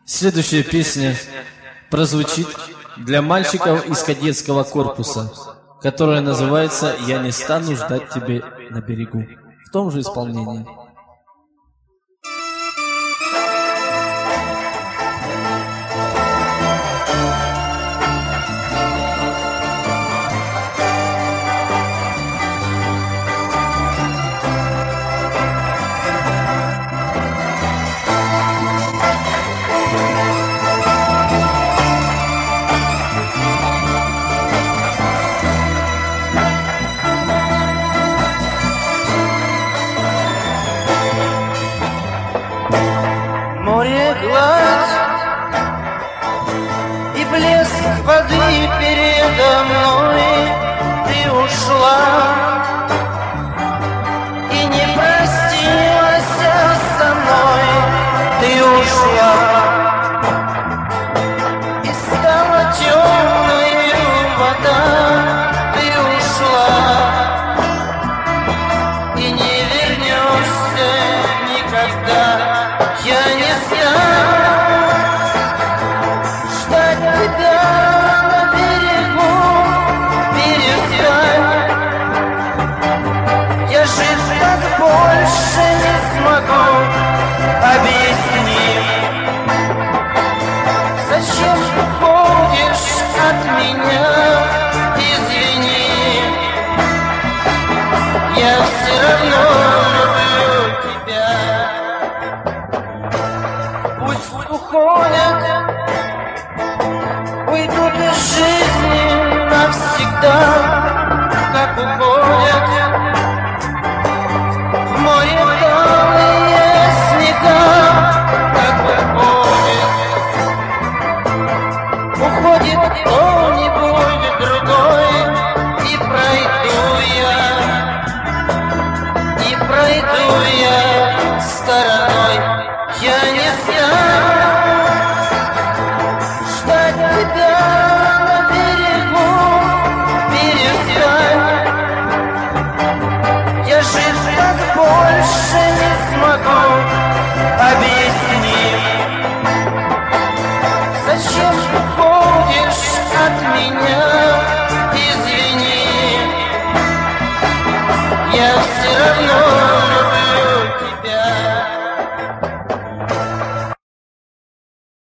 Следующая песня прозвучит для мальчиков из кадетского корпуса, которая называется «Я не стану ждать тебя на берегу», в том же исполнении. Море, гладь и блеск воды передо мной. Ты ушла и не простилась со мной. Ты ушла и стала темной вода. Ты ушла и не вернешься никогда. Я не стану ждать тебя на берегу, перестань. Я жить так больше не смогу. Объясни, зачем уходишь от меня? Извини, я все равно люблю тебя. Пусть уходят, уйдут из жизни навсегда, как уходят